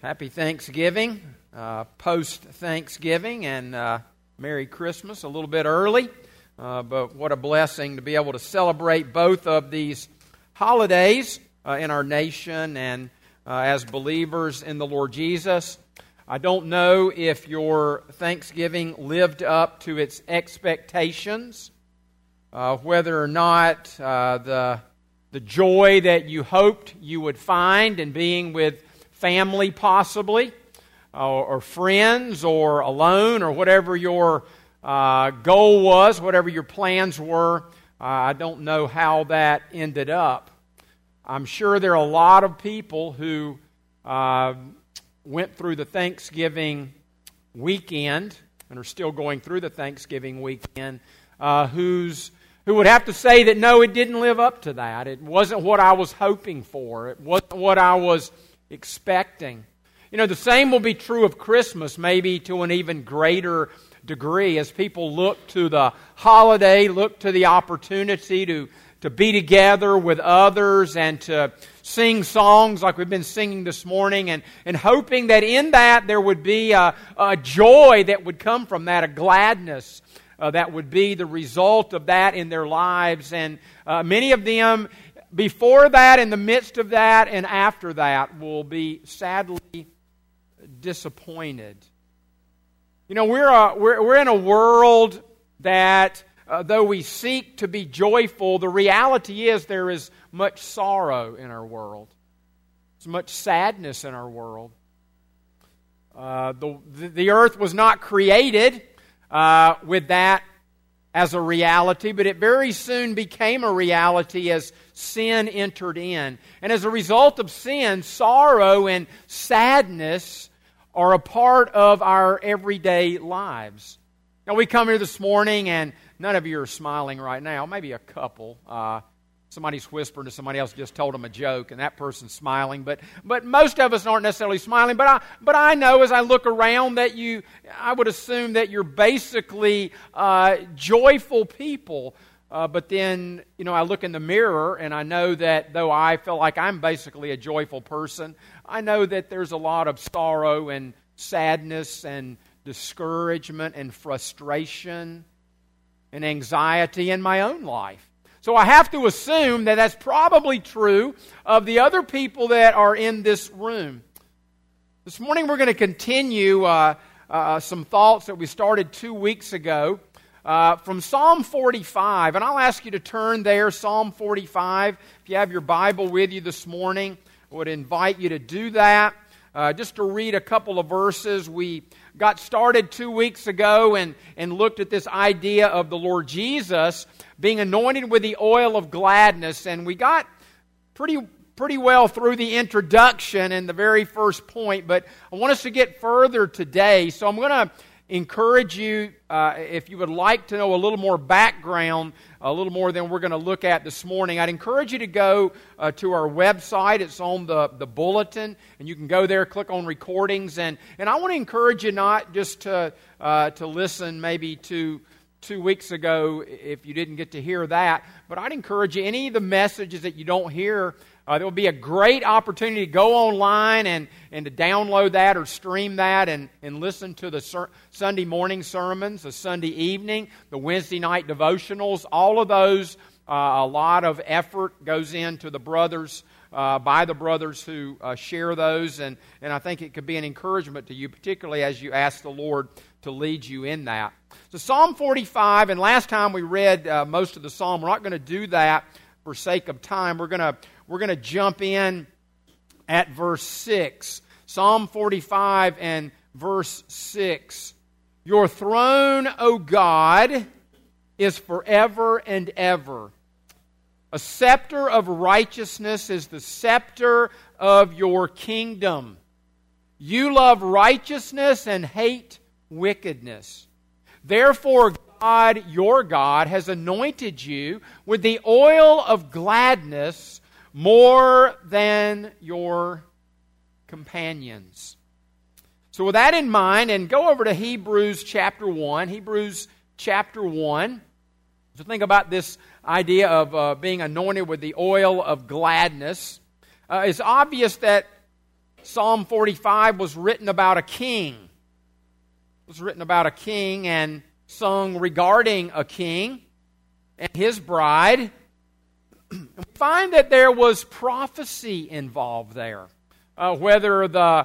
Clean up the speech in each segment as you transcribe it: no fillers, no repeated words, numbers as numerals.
Happy Thanksgiving, post-Thanksgiving, and Merry Christmas a little bit early. But what a blessing to be able to celebrate both of these holidays in our nation and as believers in the Lord Jesus. I don't know if your Thanksgiving lived up to its expectations, whether or not the joy that you hoped you would find in being with family possibly, or friends, or alone, or whatever your goal was, whatever your plans were. I don't know how that ended up. I'm sure there are a lot of people who went through the Thanksgiving weekend and are still going through the Thanksgiving weekend who would have to say that no, it didn't live up to that. It wasn't what I was hoping for. It wasn't what I was expecting. You know, the same will be true of Christmas, maybe to an even greater degree, as people look to the holiday, look to the opportunity to be together with others and to sing songs like we've been singing this morning, and hoping that in that there would be a joy that would come from that, a gladness that would be the result of that in their lives. And many of them, before that, in the midst of that, and after that, will be sadly disappointed. You know, we're in a world that, though we seek to be joyful, the reality is there is much sorrow in our world. There's much sadness in our world. The earth was not created with that as a reality, but it very soon became a reality as sin entered in. And as a result of sin, sorrow and sadness are a part of our everyday lives. Now, we come here this morning, and none of you are smiling right now. Maybe a couple. Somebody's whispering to somebody else, just told them a joke, and that person's smiling. But most of us aren't necessarily smiling. But I know as I look around that I would assume that you're basically joyful people. But then, you know, I look in the mirror, and I know that though I feel like I'm basically a joyful person, I know that there's a lot of sorrow and sadness and discouragement and frustration and anxiety in my own life. So I have to assume that that's probably true of the other people that are in this room. This morning we're going to continue some thoughts that we started 2 weeks ago from Psalm 45. And I'll ask you to turn there, Psalm 45. If you have your Bible with you this morning, I would invite you to do that. Just to read a couple of verses. We got started 2 weeks ago and looked at this idea of the Lord Jesus being anointed with the oil of gladness, and we got pretty well through the introduction and the very first point, but I want us to get further today, so I'm going to encourage you, if you would like to know a little more background, a little more than we're going to look at this morning, I'd encourage you to go to our website. It's on the bulletin, and you can go there, click on recordings, and I want to encourage you not just to listen maybe to 2 weeks ago if you didn't get to hear that, but I'd encourage you, any of the messages that you don't hear, there will be a great opportunity to go online and to download that or stream that and listen to the Sunday morning sermons, the Sunday evening, the Wednesday night devotionals. All of those, a lot of effort goes into the brothers, by the brothers who share those, and I think it could be an encouragement to you, particularly as you ask the Lord to lead you in that. So Psalm 45, and last time we read most of the psalm. We're not going to do that for sake of time. We're going to jump in at verse 6. Psalm 45 and verse 6. Your throne, O God, is forever and ever. A scepter of righteousness is the scepter of your kingdom. You love righteousness and hate wickedness. Therefore, God, your God, has anointed you with the oil of gladness more than your companions. So with that in mind, and go over to Hebrews chapter 1. Hebrews chapter 1. So think about this idea of being anointed with the oil of gladness. It's obvious that Psalm 45 was written about a king. It was written about a king and sung regarding a king and his bride. And we find that there was prophecy involved there. Whether the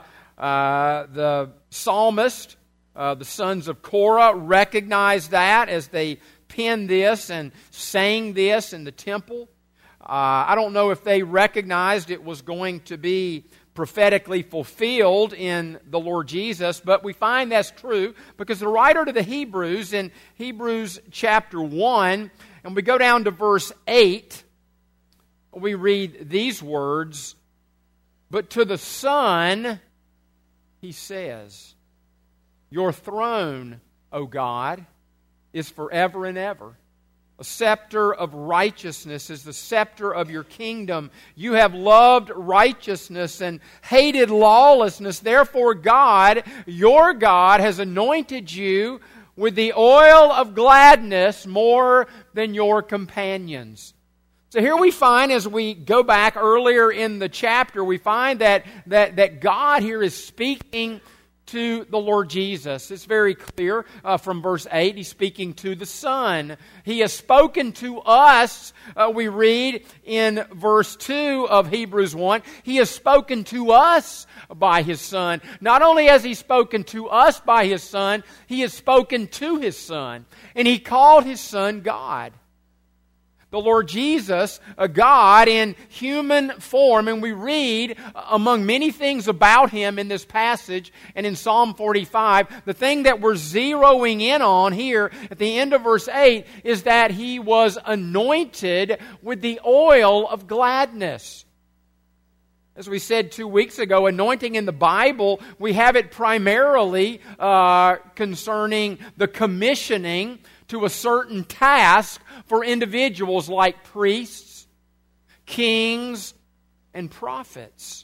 psalmist, the sons of Korah, recognized that as they penned this and sang this in the temple. I don't know if they recognized it was going to be prophetically fulfilled in the Lord Jesus, but we find that's true because the writer to the Hebrews in Hebrews chapter 1, and we go down to verse 8, we read these words, "But to the Son, he says, Your throne, O God, is forever and ever. A scepter of righteousness is the scepter of your kingdom. You have loved righteousness and hated lawlessness. Therefore God, your God, has anointed you with the oil of gladness more than your companions." So here we find, as we go back earlier in the chapter, we find that God here is speaking to the Lord Jesus. It's very clear from verse 8. He's speaking to the Son. He has spoken to us, we read in verse 2 of Hebrews 1. He has spoken to us by His Son. Not only has He spoken to us by His Son, He has spoken to His Son. And He called His Son God. The Lord Jesus, a God in human form, and we read among many things about Him in this passage and in Psalm 45, the thing that we're zeroing in on here at the end of verse 8 is that He was anointed with the oil of gladness. As we said 2 weeks ago, anointing in the Bible, we have it primarily concerning the commissioning to a certain task for individuals like priests, kings, and prophets.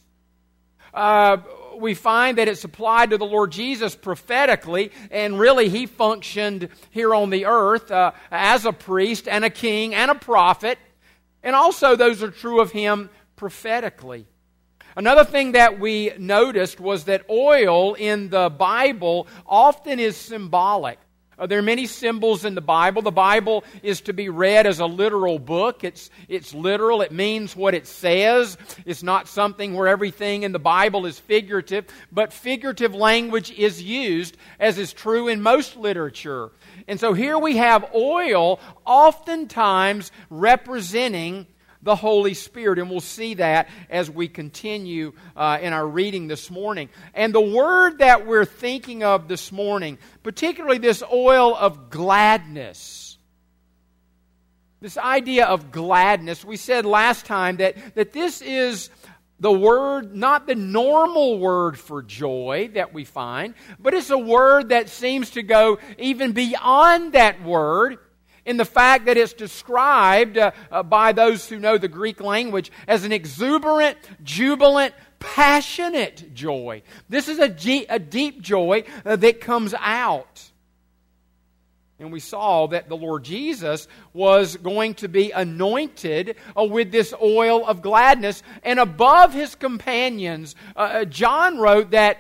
We find that it's applied to the Lord Jesus prophetically, and really He functioned here on the earth as a priest and a king and a prophet, and also those are true of Him prophetically. Another thing that we noticed was that oil in the Bible often is symbolic. There are many symbols in the Bible. The Bible is to be read as a literal book. It's literal. It means what it says. It's not something where everything in the Bible is figurative, but figurative language is used, as is true in most literature. And so here we have oil oftentimes representing the Holy Spirit, and we'll see that as we continue in our reading this morning. And the word that we're thinking of this morning, particularly this oil of gladness, this idea of gladness, we said last time that this is the word, not the normal word for joy that we find, but it's a word that seems to go even beyond that word, in the fact that it's described by those who know the Greek language as an exuberant, jubilant, passionate joy. This is a deep joy that comes out. And we saw that the Lord Jesus was going to be anointed with this oil of gladness. And above His companions, John wrote that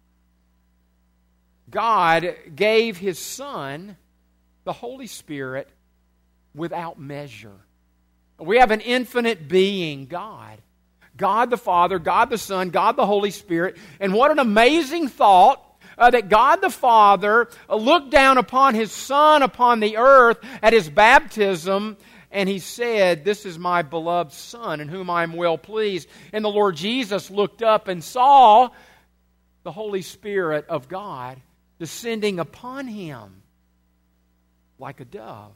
God gave His Son the Holy Spirit without measure. We have an infinite being, God. God the Father, God the Son, God the Holy Spirit. And what an amazing thought that God the Father looked down upon His Son upon the earth at His baptism, and He said, "This is my beloved Son in whom I am well pleased." And the Lord Jesus looked up and saw the Holy Spirit of God descending upon Him like a dove.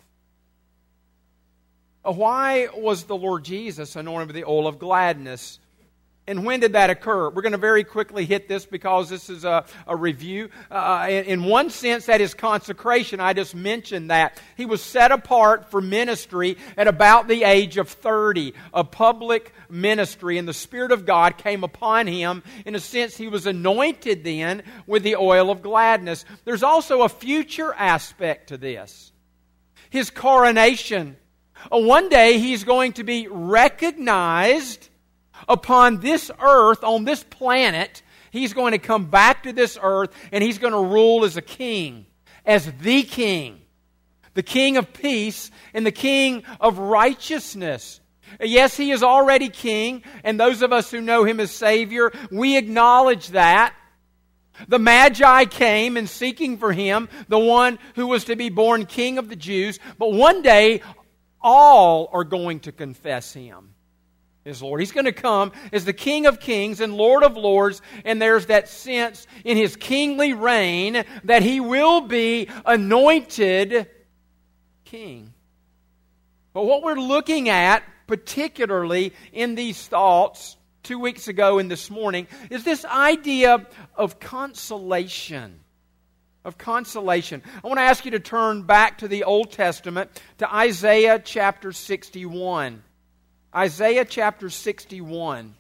Why was the Lord Jesus anointed with the oil of gladness? And when did that occur? We're going to very quickly hit this because this is a review. In one sense, that is consecration. I just mentioned that. He was set apart for ministry at about the age of 30, a public ministry, and the Spirit of God came upon Him. In a sense, He was anointed then with the oil of gladness. There's also a future aspect to this. His coronation. One day He's going to be recognized upon this earth, on this planet, He's going to come back to this earth and He's going to rule as a king, as the king of peace and the king of righteousness. Yes, He is already king, and those of us who know Him as Savior, we acknowledge that. The Magi came in seeking for Him, the one who was to be born King of the Jews, but one day all are going to confess Him as Lord. He's going to come as the King of Kings and Lord of Lords, and there's that sense in His kingly reign that He will be anointed King. But what we're looking at, particularly in these thoughts 2 weeks ago and this morning, is this idea of consolation. Of consolation. I want to ask you to turn back to the Old Testament, to Isaiah chapter 61. Isaiah chapter 61.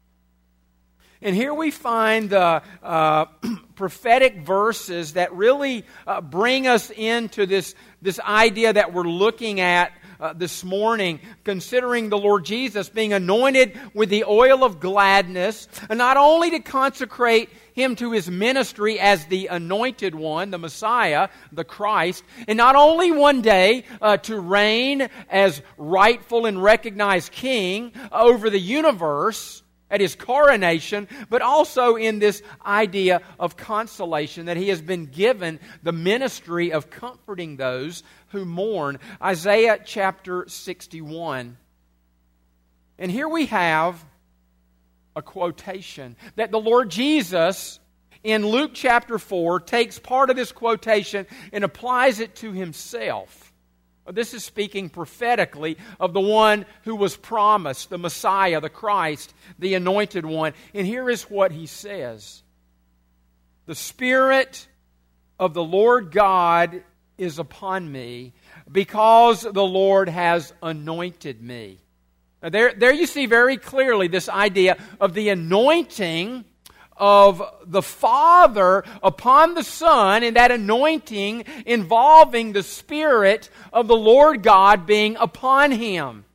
And here we find the prophetic verses that really bring us into this idea that we're looking at this morning, considering the Lord Jesus being anointed with the oil of gladness, and not only to consecrate Him to His ministry as the anointed one, the Messiah, the Christ, and not only one day to reign as rightful and recognized King over the universe at His coronation, but also in this idea of consolation, that He has been given the ministry of comforting those who mourn. Isaiah chapter 61. And here we have a quotation that the Lord Jesus in Luke chapter 4 takes part of this quotation and applies it to Himself. This is speaking prophetically of the one who was promised, the Messiah, the Christ, the anointed one. And here is what He says. The Spirit of the Lord God is upon me, because the Lord has anointed me. Now there you see very clearly this idea of the anointing of the Father upon the Son, and that anointing involving the Spirit of the Lord God being upon Him.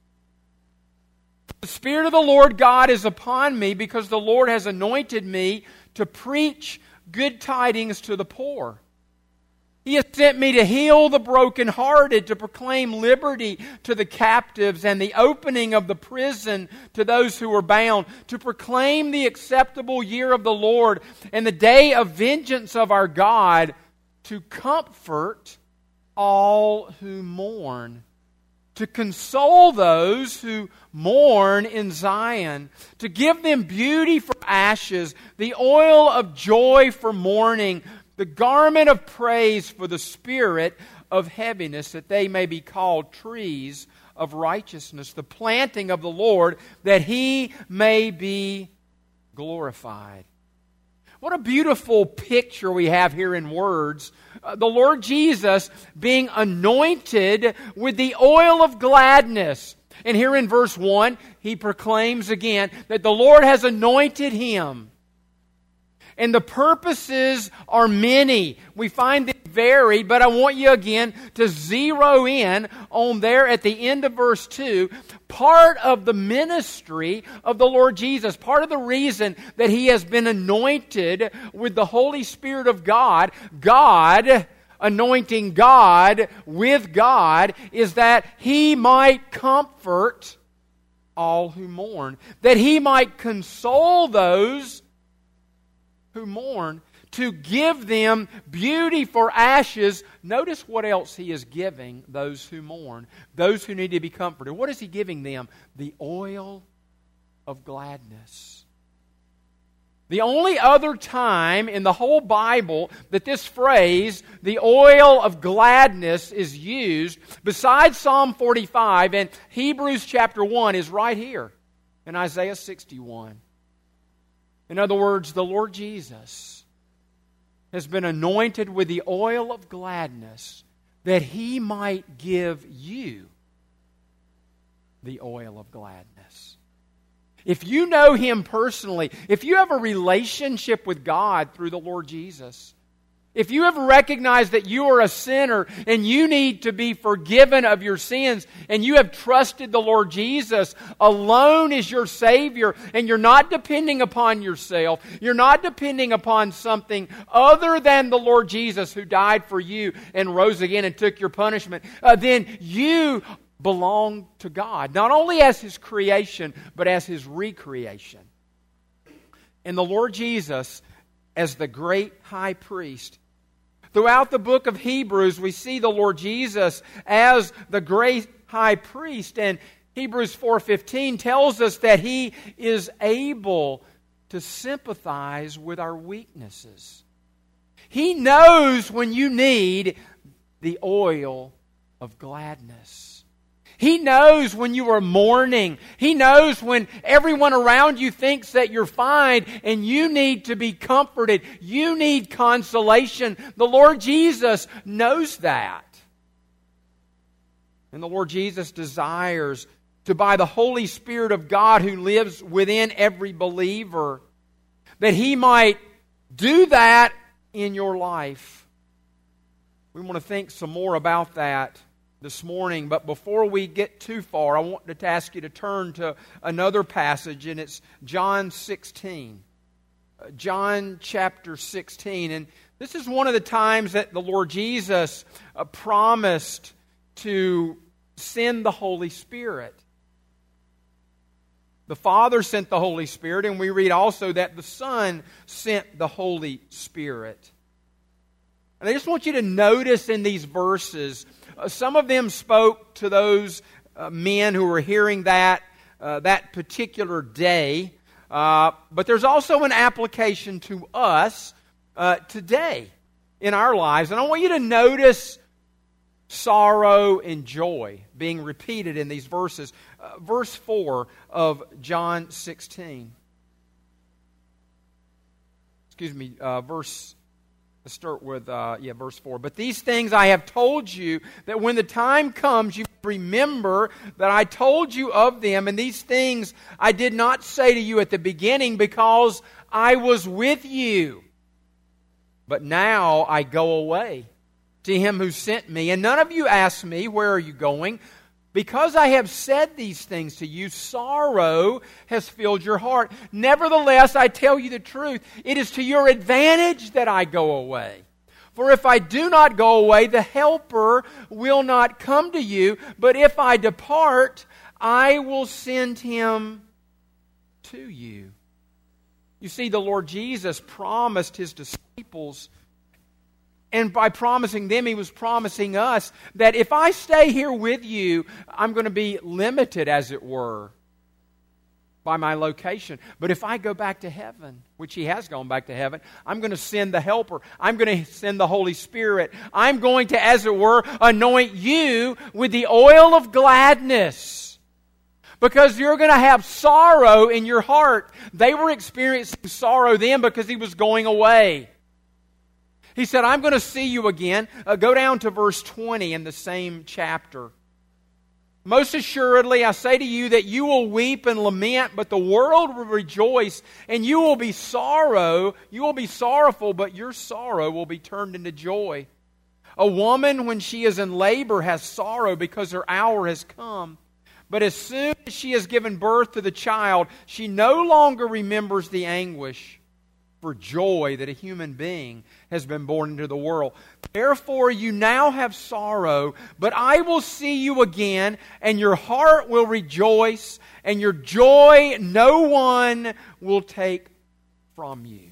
The Spirit of the Lord God is upon me because the Lord has anointed me to preach good tidings to the poor. He has sent me to heal the brokenhearted, to proclaim liberty to the captives and the opening of the prison to those who are bound, to proclaim the acceptable year of the Lord and the day of vengeance of our God, to comfort all who mourn, to console those who mourn in Zion, to give them beauty for ashes, the oil of joy for mourning, the garment of praise for the spirit of heaviness, that they may be called trees of righteousness, the planting of the Lord, that He may be glorified. What a beautiful picture we have here in words. The Lord Jesus being anointed with the oil of gladness. And here in verse 1, He proclaims again that the Lord has anointed Him. And the purposes are many. We find them varied, but I want you again to zero in on there at the end of verse 2. Part of the ministry of the Lord Jesus, part of the reason that He has been anointed with the Holy Spirit of God, anointing God with God, is that He might comfort all who mourn, that He might console those who mourn, to give them beauty for ashes. Notice what else He is giving those who mourn, those who need to be comforted. What is He giving them? The oil of gladness. The only other time in the whole Bible that this phrase, the oil of gladness, is used, besides Psalm 45 and Hebrews chapter 1, is right here in Isaiah 61. In other words, the Lord Jesus has been anointed with the oil of gladness that He might give you the oil of gladness. If you know Him personally, if you have a relationship with God through the Lord Jesus, If you have recognized that you are a sinner and you need to be forgiven of your sins, and you have trusted the Lord Jesus alone as your Savior, and you're not depending upon yourself, you're not depending upon something other than the Lord Jesus who died for you and rose again and took your punishment, then you belong to God, not only as His creation, but as His recreation. And the Lord Jesus, as the great high priest, throughout the book of Hebrews, we see the Lord Jesus as the great high priest. And Hebrews 4:15 tells us that He is able to sympathize with our weaknesses. He knows when you need the oil of gladness. He knows when you are mourning. He knows when everyone around you thinks that you're fine and you need to be comforted. You need consolation. The Lord Jesus knows that. And the Lord Jesus desires to, by the Holy Spirit of God who lives within every believer, that He might do that in your life. We want to think some more about that this morning, but before we get too far, I want to ask you to turn to another passage, and it's John 16. John chapter 16, and this is one of the times that the Lord Jesus promised to send the Holy Spirit. The Father sent the Holy Spirit, and we read also that the Son sent the Holy Spirit. And I just want you to notice in these verses, some of them spoke to those men who were hearing that particular day. But there's also an application to us today in our lives. And I want you to notice sorrow and joy being repeated in these verses. Verse 4 of John 16. Let's start with verse 4. But these things I have told you, that when the time comes, you remember that I told you of them. And these things I did not say to you at the beginning, because I was with you. But now I go away to Him who sent me. And none of you ask me, where are you going? Because I have said these things to you, sorrow has filled your heart. Nevertheless, I tell you the truth. It is to your advantage that I go away. For if I do not go away, the Helper will not come to you. But if I depart, I will send Him to you. You see, the Lord Jesus promised His disciples, and by promising them, He was promising us that if I stay here with you, I'm going to be limited, as it were, by my location. But if I go back to heaven, which He has gone back to heaven, I'm going to send the Helper. I'm going to send the Holy Spirit. I'm going to, as it were, anoint you with the oil of gladness. Because you're going to have sorrow in your heart. They were experiencing sorrow then because He was going away. He said, I'm going to see you again. Go down to verse 20 in the same chapter. Most assuredly, I say to you that you will weep and lament, but the world will rejoice, and you will be sorrowful, but your sorrow will be turned into joy. A woman, when she is in labor, has sorrow because her hour has come. But as soon as she has given birth to the child, she no longer remembers the anguish for joy that a human being has been born into the world. Therefore you now have sorrow, but I will see you again, and your heart will rejoice, and your joy no one will take from you.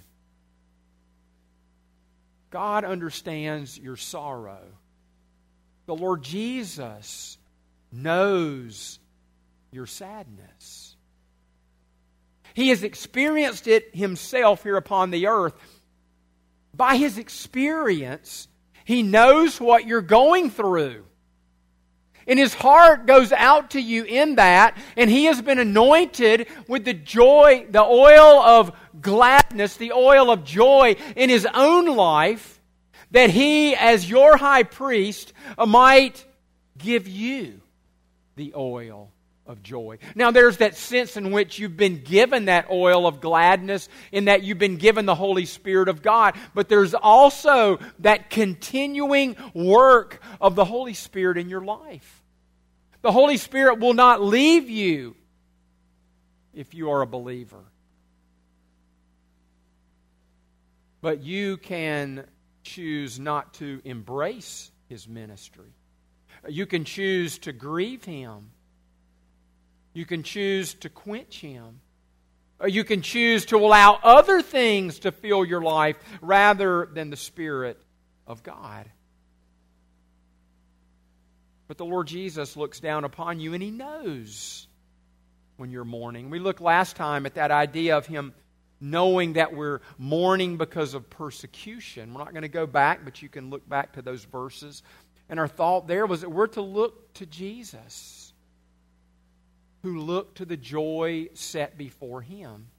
God understands your sorrow. The Lord Jesus knows your sadness. He has experienced it Himself here upon the earth. By His experience, He knows what you're going through. And His heart goes out to you in that, and He has been anointed with the joy, the oil of gladness, the oil of joy in His own life, that He, as your high priest, might give you the oil of joy. Now there's that sense in which you've been given that oil of gladness, in that you've been given the Holy Spirit of God. But there's also that continuing work of the Holy Spirit in your life. The Holy Spirit will not leave you if you are a believer. But you can choose not to embrace His ministry. You can choose to grieve Him. You can choose to quench Him. Or you can choose to allow other things to fill your life rather than the Spirit of God. But the Lord Jesus looks down upon you and He knows when you're mourning. We looked last time at that idea of Him knowing that we're mourning because of persecution. We're not going to go back, but you can look back to those verses. And our thought there was that we're to look to Jesus, who looked to the joy set before Him.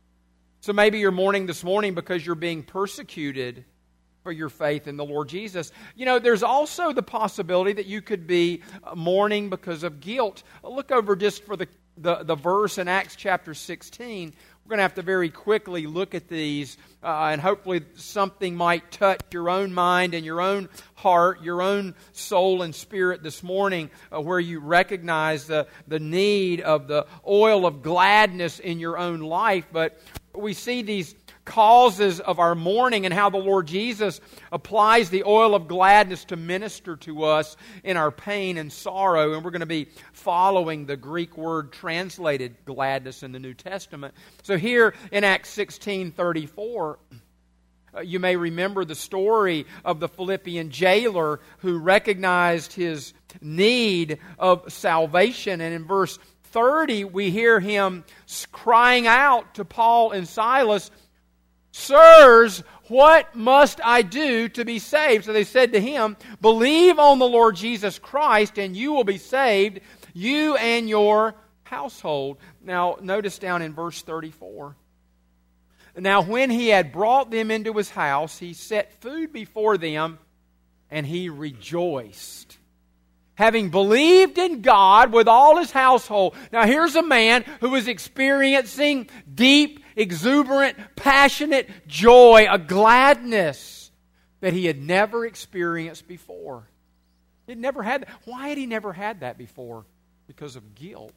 So maybe you're mourning this morning because you're being persecuted for your faith in the Lord Jesus. You know, there's also the possibility that you could be mourning because of guilt. Look over just for the verse in Acts chapter 16. We're going to have to very quickly look at these, and hopefully something might touch your own mind and your own heart, your own soul and spirit this morning, where you recognize the need of the oil of gladness in your own life. But we see these causes of our mourning and how the Lord Jesus applies the oil of gladness to minister to us in our pain and sorrow. And we're going to be following the Greek word translated gladness in the New Testament. So here in Acts 16:34, you may remember the story of the Philippian jailer who recognized his need of salvation. And in verse 30, we hear him crying out to Paul and Silas, "Sirs, what must I do to be saved?" So they said to him, "Believe on the Lord Jesus Christ, and you will be saved, you and your household." Now, notice down in verse 34. "Now, when he had brought them into his house, he set food before them, and he rejoiced, having believed in God with all his household." Now, here's a man who was experiencing deep, exuberant, passionate joy, a gladness that he had never experienced before. He had never had that. Why had he never had that before? Because of guilt.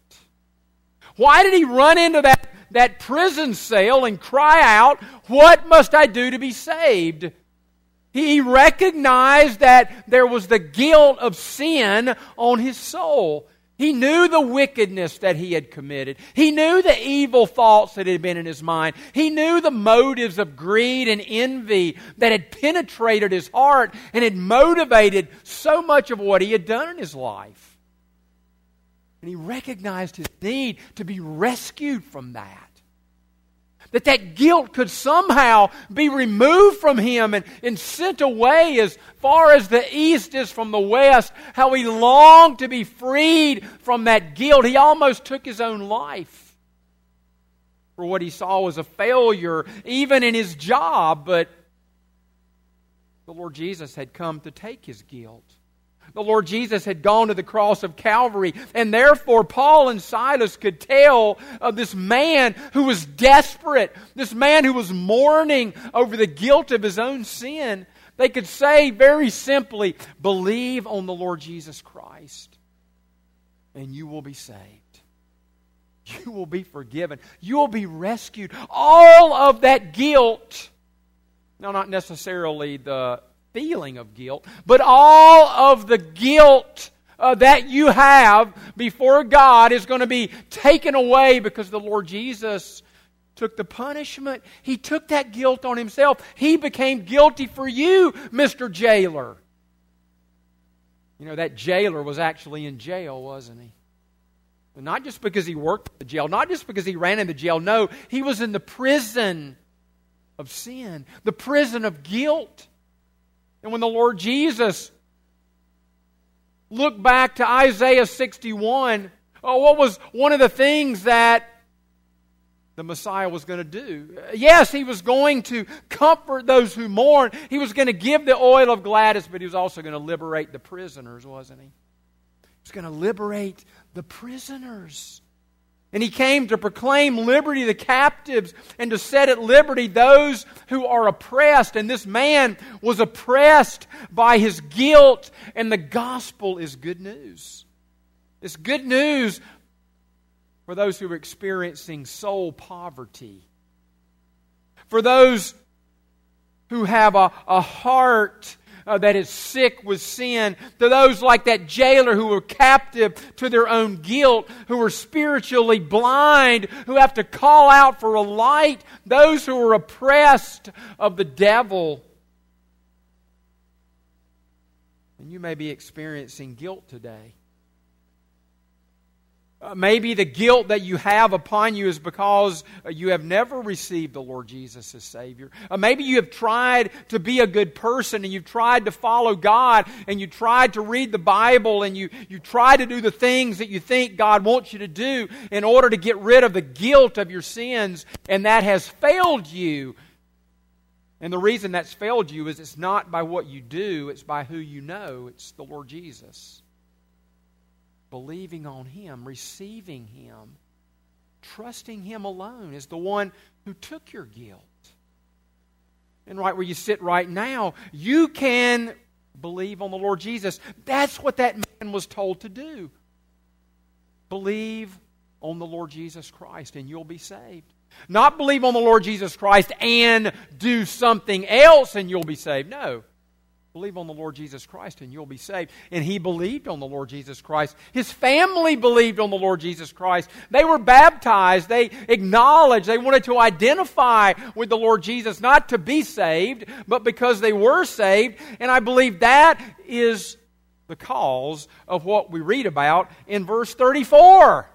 Why did he run into that prison cell and cry out, "What must I do to be saved?" He recognized that there was the guilt of sin on his soul. He knew the wickedness that he had committed. He knew the evil thoughts that had been in his mind. He knew the motives of greed and envy that had penetrated his heart and had motivated so much of what he had done in his life. And he recognized his need to be rescued from that. That guilt could somehow be removed from him and sent away as far as the east is from the west. How he longed to be freed from that guilt. He almost took his own life for what he saw was a failure, even in his job. But the Lord Jesus had come to take his guilt. The Lord Jesus had gone to the cross of Calvary, and therefore Paul and Silas could tell of this man who was desperate, this man who was mourning over the guilt of his own sin. They could say very simply, "Believe on the Lord Jesus Christ, and you will be saved. You will be forgiven. You will be rescued." All of that guilt, now not necessarily the feeling of guilt, but all of the guilt that you have before God is going to be taken away because the Lord Jesus took the punishment. He took that guilt on Himself. He became guilty for you, Mr. Jailer. You know, that jailer was actually in jail, wasn't he? Not just because he worked at the jail, not just because he ran in the jail. No, he was in the prison of sin, the prison of guilt. And when the Lord Jesus looked back to Isaiah 61, what was one of the things that the Messiah was going to do? Yes, He was going to comfort those who mourn. He was going to give the oil of gladness, but He was also going to liberate the prisoners, wasn't He? was going to liberate the prisoners. And He came to proclaim liberty to the captives and to set at liberty those who are oppressed. And this man was oppressed by his guilt. And the gospel is good news. It's good news for those who are experiencing soul poverty. For those who have a heart that is sick with sin, to those like that jailer who were captive to their own guilt, who are spiritually blind, who have to call out for a light, those who are oppressed of the devil. And you may be experiencing guilt today. Maybe the guilt that you have upon you is because you have never received the Lord Jesus as Savior. Maybe you have tried to be a good person and you've tried to follow God and you tried to read the Bible and you try to do the things that you think God wants you to do in order to get rid of the guilt of your sins, and that has failed you. And the reason that's failed you is it's not by what you do, it's by who you know. It's the Lord Jesus. Believing on Him, receiving Him, trusting Him alone is the one who took your guilt. And right where you sit right now, you can believe on the Lord Jesus. That's what that man was told to do. Believe on the Lord Jesus Christ and you'll be saved. Not believe on the Lord Jesus Christ and do something else and you'll be saved. No. Believe on the Lord Jesus Christ and you'll be saved. And he believed on the Lord Jesus Christ. His family believed on the Lord Jesus Christ. They were baptized. They acknowledged. They wanted to identify with the Lord Jesus, not to be saved, but because they were saved. And I believe that is the cause of what we read about in verse 34.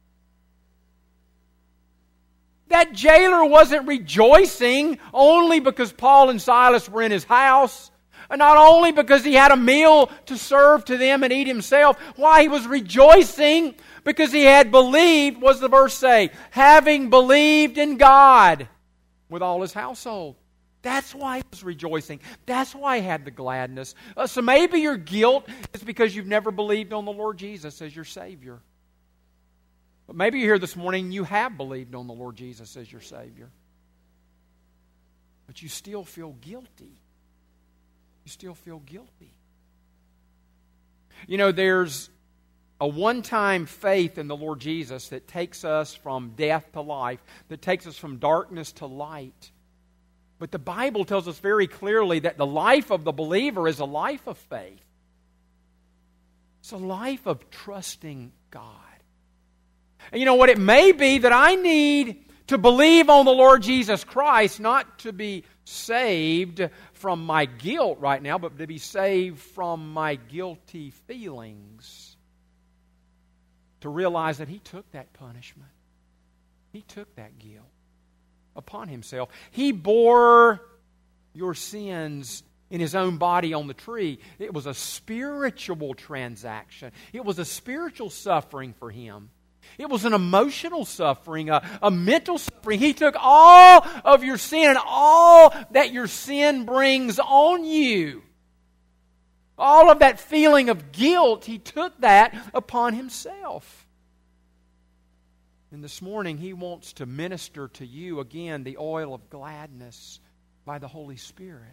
That jailer wasn't rejoicing only because Paul and Silas were in his house. And not only because he had a meal to serve to them and eat himself. Why? He was rejoicing because he had believed, what does the verse say? Having believed in God with all his household. That's why he was rejoicing. That's why he had the gladness. So maybe your guilt is because you've never believed on the Lord Jesus as your Savior. But maybe you're here this morning and you have believed on the Lord Jesus as your Savior. But you still feel guilty. You still feel guilty. You know, there's a one-time faith in the Lord Jesus that takes us from death to life, that takes us from darkness to light. But the Bible tells us very clearly that the life of the believer is a life of faith. It's a life of trusting God. And you know what? It may be that I need to believe on the Lord Jesus Christ, not to be saved from my guilt right now, but to be saved from my guilty feelings. To realize that He took that punishment. He took that guilt upon Himself. He bore your sins in His own body on the tree. It was a spiritual transaction. It was a spiritual suffering for Him. It was an emotional suffering, a mental suffering. He took all of your sin and all that your sin brings on you. All of that feeling of guilt, He took that upon Himself. And this morning, He wants to minister to you again the oil of gladness by the Holy Spirit.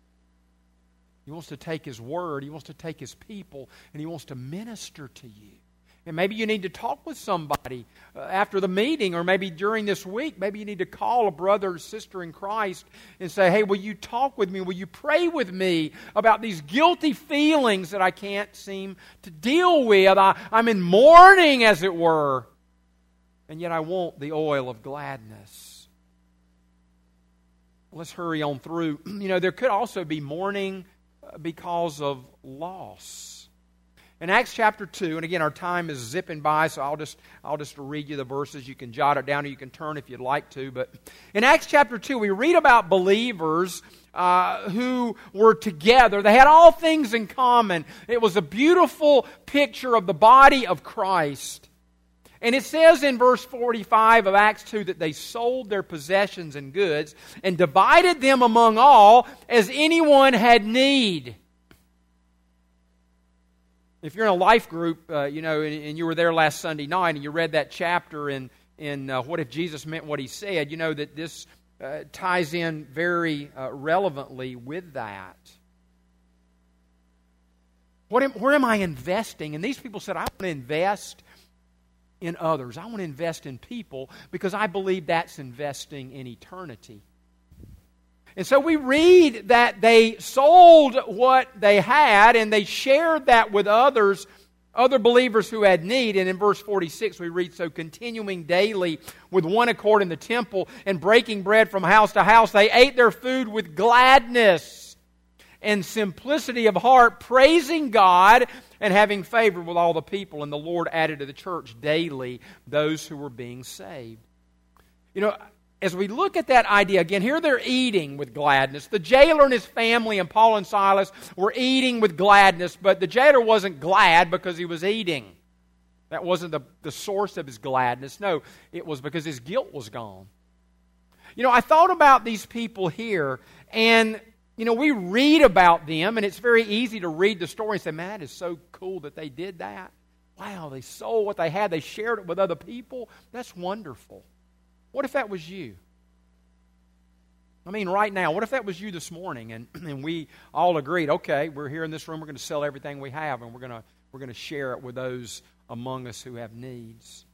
He wants to take His Word, He wants to take His people, and He wants to minister to you. And maybe you need to talk with somebody after the meeting, or maybe during this week. Maybe you need to call a brother or sister in Christ and say, hey, will you talk with me? Will you pray with me about these guilty feelings that I can't seem to deal with? I'm in mourning, as it were, and yet I want the oil of gladness. Let's hurry on through. You know, there could also be mourning because of loss. In Acts chapter 2, and again our time is zipping by, so I'll just read you the verses. You can jot it down or you can turn if you'd like to. But in Acts chapter 2, we read about believers who were together. They had all things in common. It was a beautiful picture of the body of Christ. And it says in verse 45 of Acts 2 that they sold their possessions and goods and divided them among all as anyone had need. If you're in a life group, and you were there last Sunday night and you read that chapter in What If Jesus Meant What He Said, you know that this ties in very relevantly with that. Where am I investing? And these people said, I want to invest in others. I want to invest in people because I believe that's investing in eternity. And so we read that they sold what they had and they shared that with others, other believers who had need. And in verse 46 we read, so continuing daily with one accord in the temple and breaking bread from house to house, they ate their food with gladness and simplicity of heart, praising God and having favor with all the people. And the Lord added to the church daily those who were being saved. As we look at that idea, again, here they're eating with gladness. The jailer and his family and Paul and Silas were eating with gladness, but the jailer wasn't glad because he was eating. That wasn't the source of his gladness. No, it was because his guilt was gone. I thought about these people here, and, we read about them, and it's very easy to read the story and say, man, that is so cool that they did that. Wow, they sold what they had. They shared it with other people. That's wonderful. What if that was you? Right now, what if that was you this morning and we all agreed, okay, we're here in this room, we're going to sell everything we have and we're going to share it with those among us who have needs.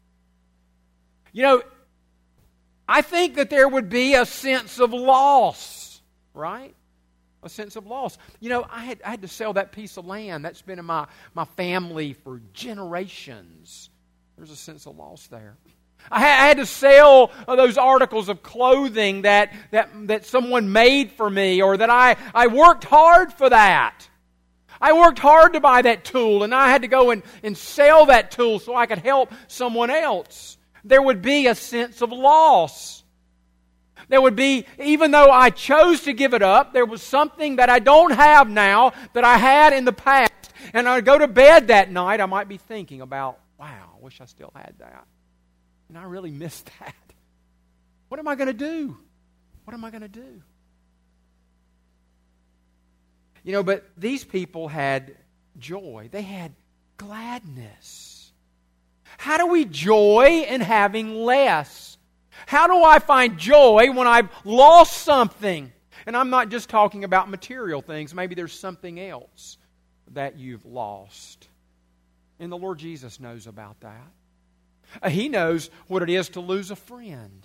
I think that there would be a sense of loss, right? A sense of loss. I had to sell that piece of land that's been in my family for generations. There's a sense of loss there. I had to sell those articles of clothing that someone made for me, or that I worked hard for that. I worked hard to buy that tool, and I had to go and sell that tool so I could help someone else. There would be a sense of loss. There would be, even though I chose to give it up, there was something that I don't have now that I had in the past. And I would go to bed that night, I might be thinking about, wow, I wish I still had that. And I really miss that. What am I going to do? What am I going to do? But these people had joy. They had gladness. How do we joy in having less? How do I find joy when I've lost something? And I'm not just talking about material things. Maybe there's something else that you've lost. And the Lord Jesus knows about that. He knows what it is to lose a friend.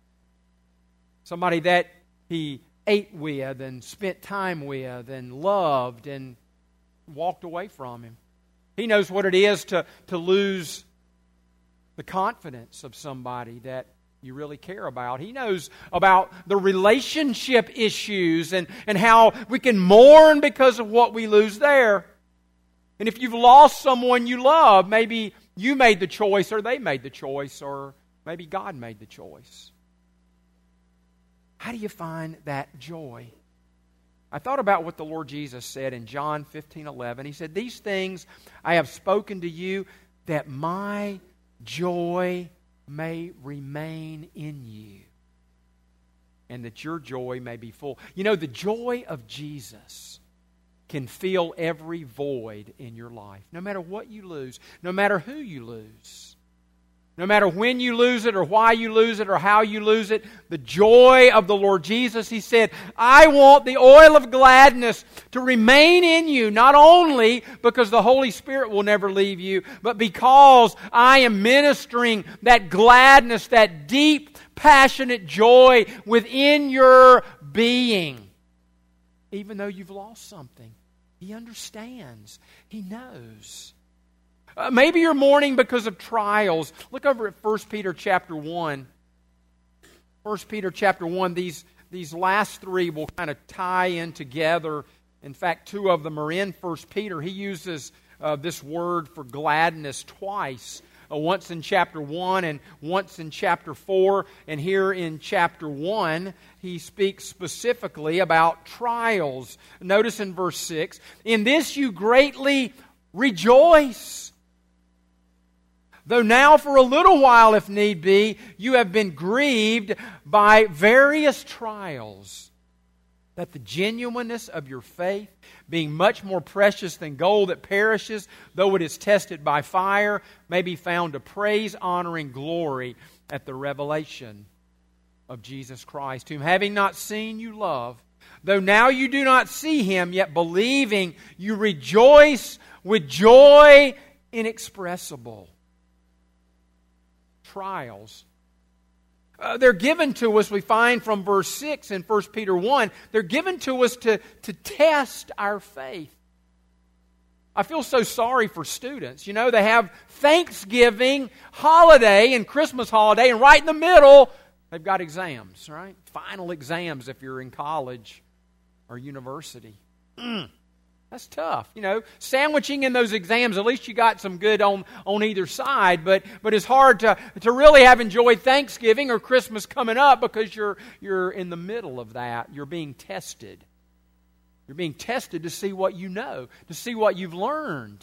Somebody that he ate with and spent time with and loved and walked away from him. He knows what it is to lose the confidence of somebody that you really care about. He knows about the relationship issues and how we can mourn because of what we lose there. And if you've lost someone you love, maybe you made the choice, or they made the choice, or maybe God made the choice. How do you find that joy? I thought about what the Lord Jesus said in John 15:11. He said, "These things I have spoken to you, that my joy may remain in you, and that your joy may be full." The joy of Jesus can fill every void in your life. No matter what you lose, no matter who you lose, no matter when you lose it or why you lose it or how you lose it, the joy of the Lord Jesus, He said, I want the oil of gladness to remain in you, not only because the Holy Spirit will never leave you, but because I am ministering that gladness, that deep, passionate joy within your being. Even though you've lost something, He understands. He knows. Maybe you're mourning because of trials. Look over at 1 Peter chapter 1. 1 Peter chapter 1, these last three will kind of tie in together. In fact, two of them are in 1 Peter. He uses this word for gladness twice. Once in chapter 1 and once in chapter 4. And here in chapter 1, he speaks specifically about trials. Notice in verse 6, "In this you greatly rejoice, though now for a little while, if need be, you have been grieved by various trials, that the genuineness of your faith, being much more precious than gold that perishes, though it is tested by fire, may be found to praise, honor, and glory at the revelation of Jesus Christ, whom having not seen you love, though now you do not see Him, yet believing you rejoice with joy inexpressible. Trials. They're given to us, we find from verse 6 in 1 Peter 1, they're given to us to test our faith. I feel so sorry for students. You know, they have Thanksgiving holiday and Christmas holiday, and right in the middle, they've got exams, right? Final exams if you're in college or university. That's tough. You know, sandwiching in those exams, at least you got some good on either side, but it's hard to really have enjoyed Thanksgiving or Christmas coming up because you're in the middle of that. You're being tested. You're being tested to see what you know, to see what you've learned,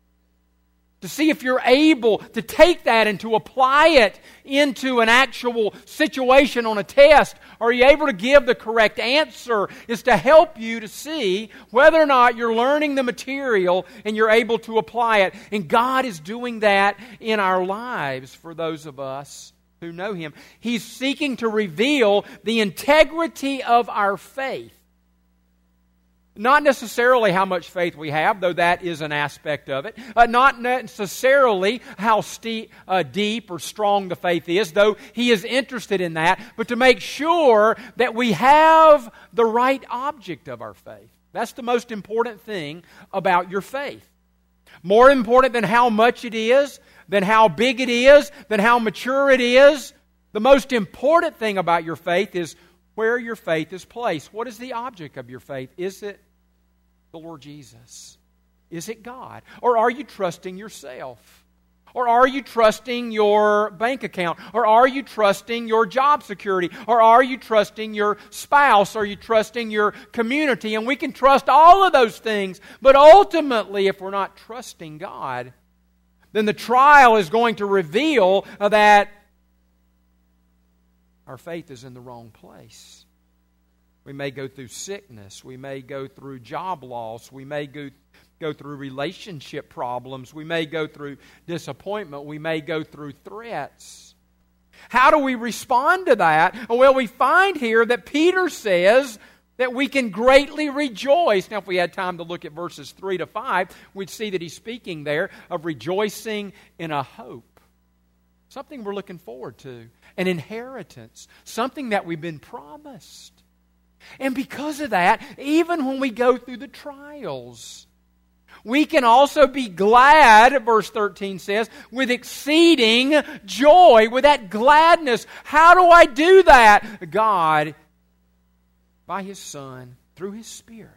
to see if you're able to take that and to apply it into an actual situation on a test. Are you able to give the correct answer? Is to help you to see whether or not you're learning the material and you're able to apply it. And God is doing that in our lives for those of us who know Him. He's seeking to reveal the integrity of our faith. Not necessarily how much faith we have, though that is an aspect of it. Not necessarily how deep or strong the faith is, though He is interested in that. But to make sure that we have the right object of our faith. That's the most important thing about your faith. More important than how much it is, than how big it is, than how mature it is. The most important thing about your faith is where your faith is placed. What is the object of your faith? Is it the Lord Jesus? Is it God? Or are you trusting yourself? Or are you trusting your bank account? Or are you trusting your job security? Or are you trusting your spouse? Are you trusting your community? And we can trust all of those things, but ultimately, if we're not trusting God, then the trial is going to reveal that our faith is in the wrong place. We may go through sickness. We may go through job loss. We may go through relationship problems. We may go through disappointment. We may go through threats. How do we respond to that? Well, we find here that Peter says that we can greatly rejoice. Now, if we had time to look at verses 3 to 5, we'd see that he's speaking there of rejoicing in a hope. Something we're looking forward to. An inheritance. Something that we've been promised. And because of that, even when we go through the trials, we can also be glad, verse 13 says, with exceeding joy, with that gladness. How do I do that? God, by His Son, through His Spirit,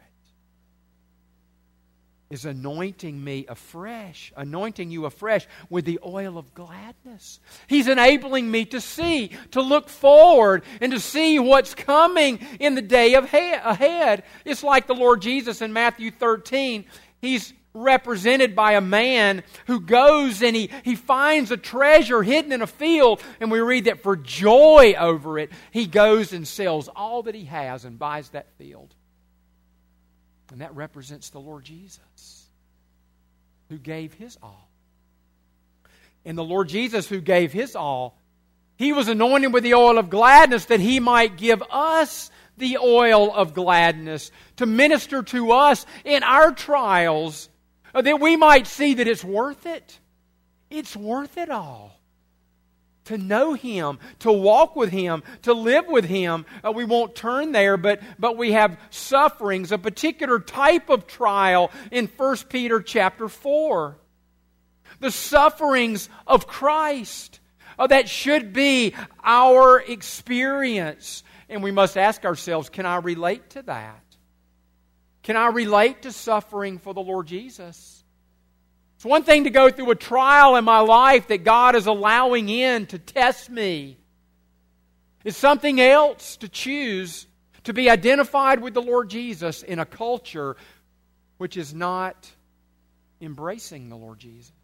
is anointing me afresh, anointing you afresh with the oil of gladness. He's enabling me to see, to look forward, and to see what's coming in the day ahead. It's like the Lord Jesus in Matthew 13. He's represented by a man who goes and he finds a treasure hidden in a field, and we read that for joy over it, he goes and sells all that he has and buys that field. And that represents the Lord Jesus, who gave His all. And the Lord Jesus, who gave His all, He was anointed with the oil of gladness that He might give us the oil of gladness to minister to us in our trials, that we might see that it's worth it. It's worth it all. To know Him, to walk with Him, to live with Him. We won't turn there, but we have sufferings, a particular type of trial in 1 Peter chapter 4. The sufferings of Christ. That should be our experience. And we must ask ourselves, can I relate to that? Can I relate to suffering for the Lord Jesus? It's one thing to go through a trial in my life that God is allowing in to test me. It's something else to choose to be identified with the Lord Jesus in a culture which is not embracing the Lord Jesus.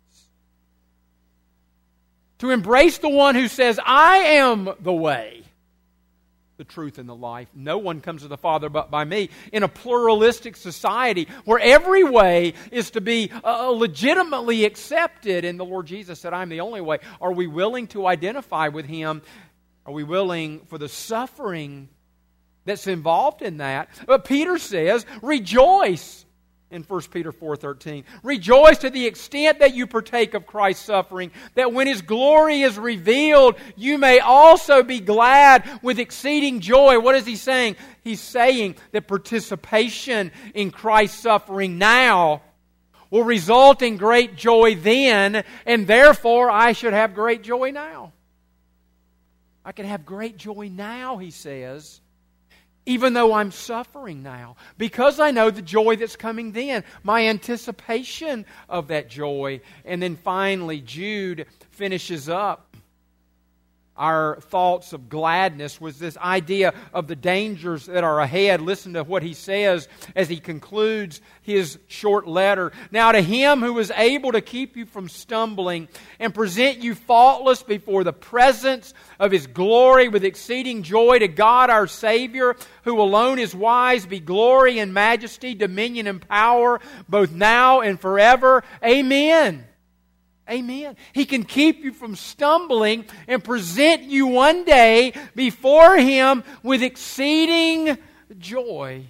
To embrace the one who says, I am the way. the truth, and the life. No one comes to the Father but by me. In a pluralistic society where every way is to be legitimately accepted, and the Lord Jesus said, I'm the only way. Are we willing to identify with Him? Are we willing for the suffering that's involved in that? But Peter says, rejoice. In 1 Peter 4:13, rejoice to the extent that you partake of Christ's suffering, that when His glory is revealed, you may also be glad with exceeding joy. What is he saying? He's saying that participation in Christ's suffering now will result in great joy then, and therefore I should have great joy now. I can have great joy now, he says, even though I'm suffering now, because I know the joy that's coming then, my anticipation of that joy. And then finally, Jude finishes up our thoughts of gladness with this idea of the dangers that are ahead. Listen to what he says as he concludes his short letter. Now to Him who is able to keep you from stumbling and present you faultless before the presence of His glory with exceeding joy, to God our Savior, who alone is wise, be glory and majesty, dominion and power, both now and forever. Amen. Amen. He can keep you from stumbling and present you one day before Him with exceeding joy.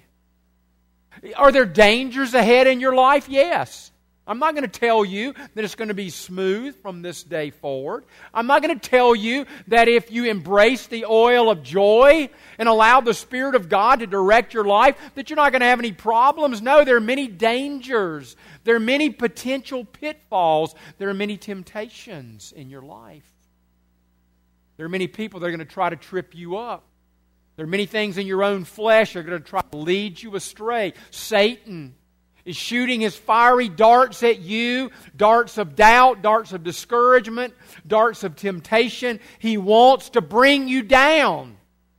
Are there dangers ahead in your life? Yes. I'm not going to tell you that it's going to be smooth from this day forward. I'm not going to tell you that if you embrace the oil of joy and allow the Spirit of God to direct your life, that you're not going to have any problems. No, there are many dangers. There are many potential pitfalls. There are many temptations in your life. There are many people that are going to try to trip you up. There are many things in your own flesh that are going to try to lead you astray. Satan is shooting his fiery darts at you, darts of doubt, darts of discouragement, darts of temptation. He wants to bring you down.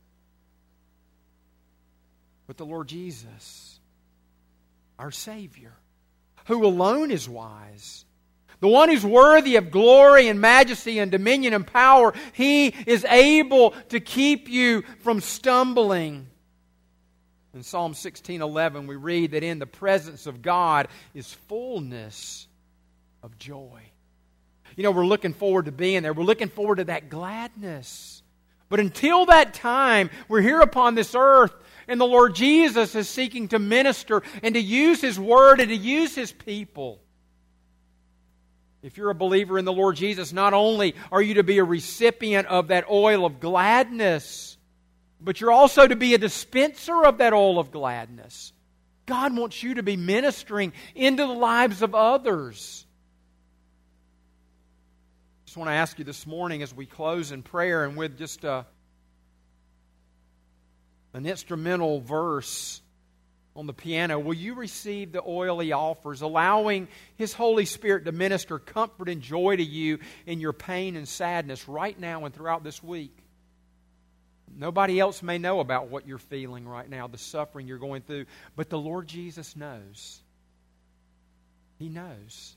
But the Lord Jesus, our Savior, who alone is wise, the one who's worthy of glory and majesty and dominion and power, He is able to keep you from stumbling. In Psalm 16:11, we read that in the presence of God is fullness of joy. You know, we're looking forward to being there. We're looking forward to that gladness. But until that time, we're here upon this earth, and the Lord Jesus is seeking to minister and to use His Word and to use His people. If you're a believer in the Lord Jesus, not only are you to be a recipient of that oil of gladness, but you're also to be a dispenser of that oil of gladness. God wants you to be ministering into the lives of others. I just want to ask you this morning as we close in prayer and with just an instrumental verse on the piano, will you receive the oil He offers, allowing His Holy Spirit to minister comfort and joy to you in your pain and sadness right now and throughout this week? Nobody else may know about what you're feeling right now, the suffering you're going through, but the Lord Jesus knows. He knows.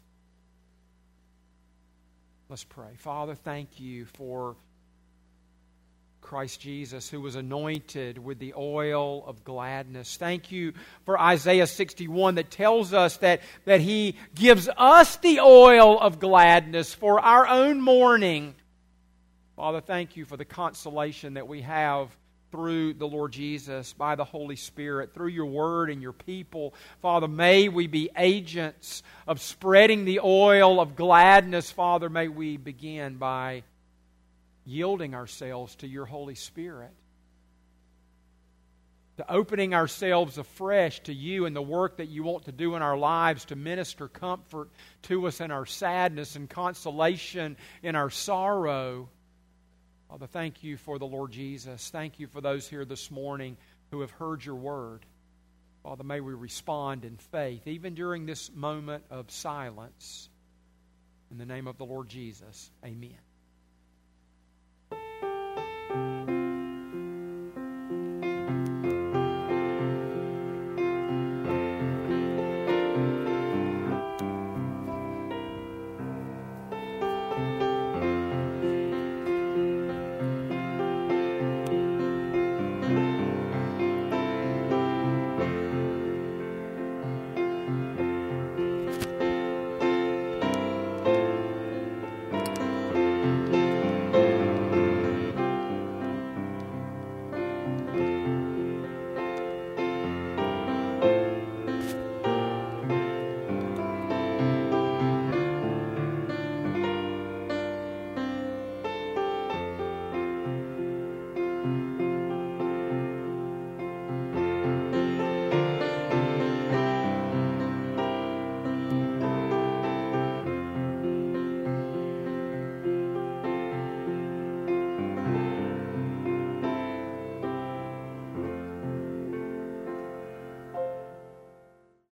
Let's pray. Father, thank You for Christ Jesus, who was anointed with the oil of gladness. Thank You for Isaiah 61 that tells us that He gives us the oil of gladness for our own mourning. Father, thank You for the consolation that we have through the Lord Jesus, by the Holy Spirit, through Your Word and Your people. Father, may we be agents of spreading the oil of gladness. Father, may we begin by yielding ourselves to Your Holy Spirit, to opening ourselves afresh to You and the work that You want to do in our lives to minister comfort to us in our sadness and consolation in our sorrow. Father, thank You for the Lord Jesus. Thank You for those here this morning who have heard Your Word. Father, may we respond in faith, even during this moment of silence. In the name of the Lord Jesus, amen.